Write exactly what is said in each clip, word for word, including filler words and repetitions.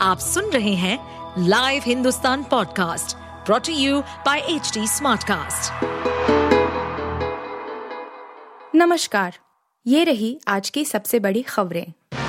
आप सुन रहे हैं live Hindustan podcast brought to you by H T smartcast. नमस्कार, ये रही आज की सबसे बड़ी खबरें।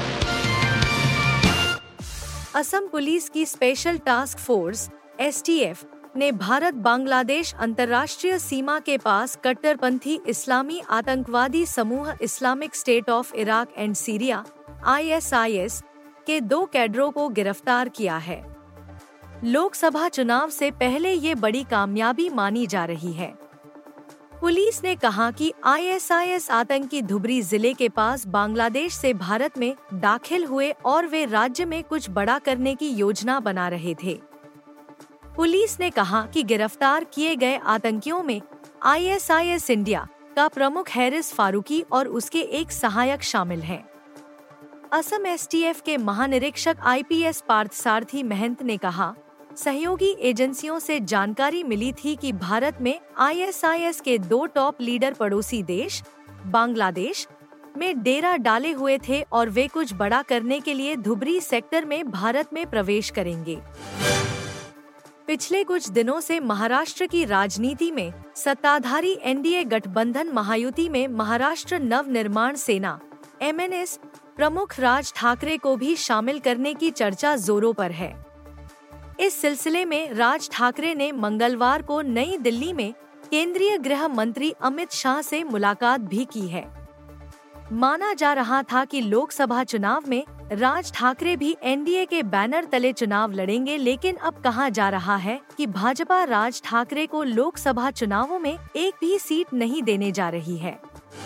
असम पुलिस की special task force S T F ने भारत बांग्लादेश अंतर्राष्ट्रीय सीमा के पास कट्टरपंथी इस्लामी आतंकवादी समूह Islamic State of Iraq and Syria I S I S के दो कैडरों को गिरफ्तार किया है। लोकसभा चुनाव से पहले ये बड़ी कामयाबी मानी जा रही है। पुलिस ने कहा कि आई एस आई एस आतंकी धुबरी जिले के पास बांग्लादेश से भारत में दाखिल हुए और वे राज्य में कुछ बड़ा करने की योजना बना रहे थे। पुलिस ने कहा कि गिरफ्तार किए गए आतंकियों में I S I S India का प्रमुख हैरिस फारूकी और उसके एक सहायक शामिल हैं। असम एस टी एफ के महानिरीक्षक I P S Parthasarathi Mahanta ने कहा, सहयोगी एजेंसियों से जानकारी मिली थी कि भारत में आई एस आई एस के दो टॉप लीडर पड़ोसी देश बांग्लादेश में डेरा डाले हुए थे और वे कुछ बड़ा करने के लिए धुबरी सेक्टर में भारत में प्रवेश करेंगे। पिछले कुछ दिनों से महाराष्ट्र की राजनीति में सत्ताधारी एन डी ए गठबंधन महायुति में महाराष्ट्र नव निर्माण सेना एम एन एस प्रमुख राज ठाकरे को भी शामिल करने की चर्चा जोरों पर है। इस सिलसिले में राज ठाकरे ने मंगलवार को नई दिल्ली में केंद्रीय गृह मंत्री अमित शाह से मुलाकात भी की है। माना जा रहा था कि लोकसभा चुनाव में राज ठाकरे भी एन डी ए के बैनर तले चुनाव लड़ेंगे, लेकिन अब कहा जा रहा है कि भाजपा राज ठाकरे को लोकसभा चुनावों में एक भी सीट नहीं देने जा रही है।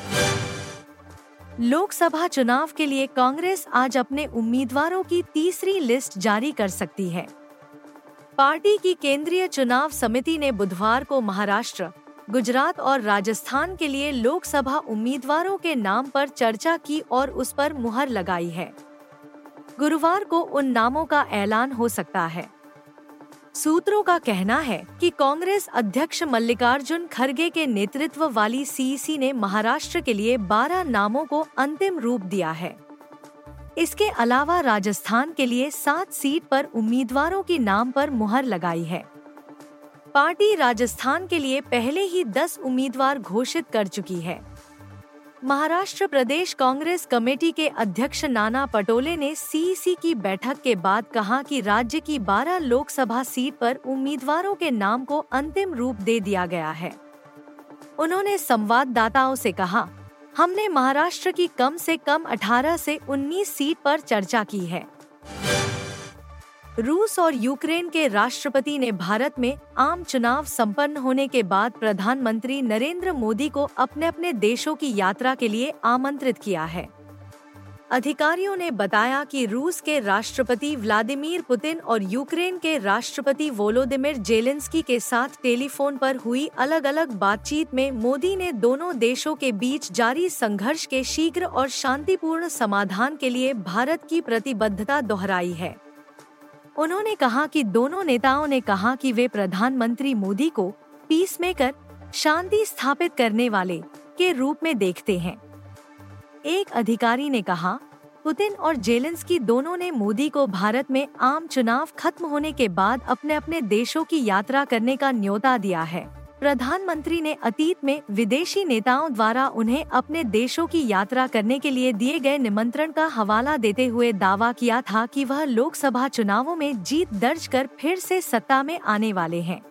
लोकसभा चुनाव के लिए कांग्रेस आज अपने उम्मीदवारों की तीसरी लिस्ट जारी कर सकती है। पार्टी की केंद्रीय चुनाव समिति ने बुधवार को महाराष्ट्र, गुजरात और राजस्थान के लिए लोकसभा उम्मीदवारों के नाम पर चर्चा की और उस पर मुहर लगाई है। गुरुवार को उन नामों का ऐलान हो सकता है। सूत्रों का कहना है कि कांग्रेस अध्यक्ष मल्लिकार्जुन खड़गे के नेतृत्व वाली सी ई सी ने महाराष्ट्र के लिए बारह नामों को अंतिम रूप दिया है। इसके अलावा राजस्थान के लिए सात सीट पर उम्मीदवारों के नाम पर मुहर लगाई है। पार्टी राजस्थान के लिए पहले ही दस उम्मीदवार घोषित कर चुकी है। महाराष्ट्र प्रदेश कांग्रेस कमेटी के अध्यक्ष नाना पटोले ने सी ई सी की बैठक के बाद कहा कि राज्य की बारह लोकसभा सीट पर उम्मीदवारों के नाम को अंतिम रूप दे दिया गया है। उन्होंने संवाददाताओं से कहा, हमने महाराष्ट्र की कम से कम अठारह से उन्नीस सीट पर चर्चा की है। रूस और यूक्रेन के राष्ट्रपति ने भारत में आम चुनाव संपन्न होने के बाद प्रधानमंत्री नरेंद्र मोदी को अपने अपने देशों की यात्रा के लिए आमंत्रित किया है। अधिकारियों ने बताया कि रूस के राष्ट्रपति व्लादिमीर पुतिन और यूक्रेन के राष्ट्रपति वोलोदिमिर जेलेंस्की के साथ टेलीफोन पर हुई अलग अलग बातचीत में मोदी ने दोनों देशों के बीच जारी संघर्ष के शीघ्र और शांतिपूर्ण समाधान के लिए भारत की प्रतिबद्धता दोहराई है। उन्होंने कहा कि दोनों नेताओं ने कहा कि वे प्रधानमंत्री मोदी को पीसमेकर, शांति स्थापित करने वाले के रूप में देखते हैं। एक अधिकारी ने कहा, पुतिन और जेलेंस्की दोनों ने मोदी को भारत में आम चुनाव खत्म होने के बाद अपने अपने देशों की यात्रा करने का न्योता दिया है। प्रधानमंत्री ने अतीत में विदेशी नेताओं द्वारा उन्हें अपने देशों की यात्रा करने के लिए दिए गए निमंत्रण का हवाला देते हुए दावा किया था कि वह लोकसभा चुनावों में जीत दर्ज कर फिर से सत्ता में आने वाले हैं।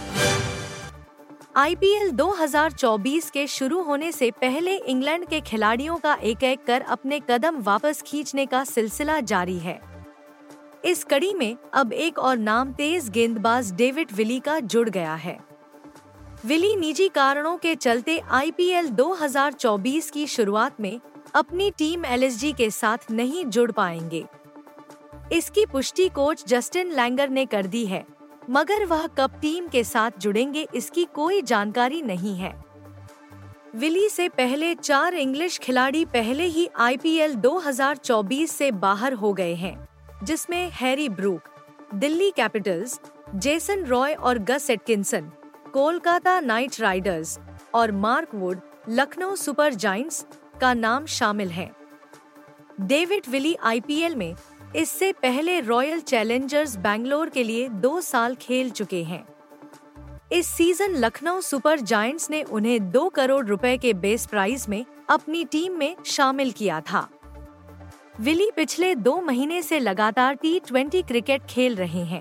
आई पी एल दो हज़ार चौबीस के शुरू होने से पहले इंग्लैंड के खिलाड़ियों का एक एक कर अपने कदम वापस खींचने का सिलसिला जारी है। इस कड़ी में अब एक और नाम तेज गेंदबाज डेविड विली का जुड़ गया है। विली निजी कारणों के चलते आई पी एल दो हज़ार चौबीस की शुरुआत में अपनी टीम एल एस जी के साथ नहीं जुड़ पाएंगे। इसकी पुष्टि कोच जस्टिन लैंगर ने कर दी है, मगर वह कब टीम के साथ जुड़ेंगे इसकी कोई जानकारी नहीं है। विली से पहले चार इंग्लिश खिलाड़ी पहले ही आई पी एल दो हज़ार चौबीस से बाहर हो गए हैं, जिसमें Harry Brook, Delhi Capitals, Jason Roy और Gus Atkinson, Kolkata Knight Riders और Mark Wood, Lucknow Super Giants का नाम शामिल है। David Willey I P L में इससे पहले रॉयल चैलेंजर्स बैंगलोर के लिए दो साल खेल चुके हैं। इस सीजन लखनऊ सुपर जायंट्स ने उन्हें दो करोड़ रुपए के बेस प्राइस में अपनी टीम में शामिल किया था। विली पिछले दो महीने से लगातार टी ट्वेंटी क्रिकेट खेल रहे हैं।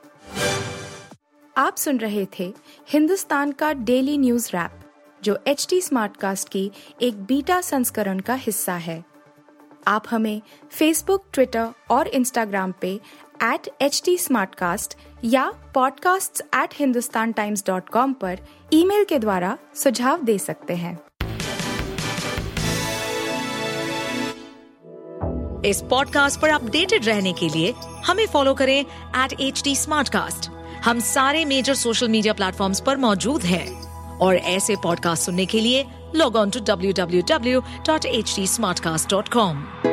आप सुन रहे थे हिंदुस्तान का डेली न्यूज रैप, जो एच टी स्मार्टकास्ट की एक बीटा संस्करण का हिस्सा है। आप हमें फेसबुक, ट्विटर और इंस्टाग्राम पे एट एच टी स्मार्टकास्ट या podcasts at Hindustan times dot com पर ईमेल के द्वारा सुझाव दे सकते हैं। इस पॉडकास्ट पर अपडेटेड रहने के लिए हमें फॉलो करें एट एच टी स्मार्टकास्ट। हम सारे मेजर सोशल मीडिया प्लेटफॉर्म्स पर मौजूद हैं और ऐसे पॉडकास्ट सुनने के लिए log on to W W W dot H T smartcast dot com.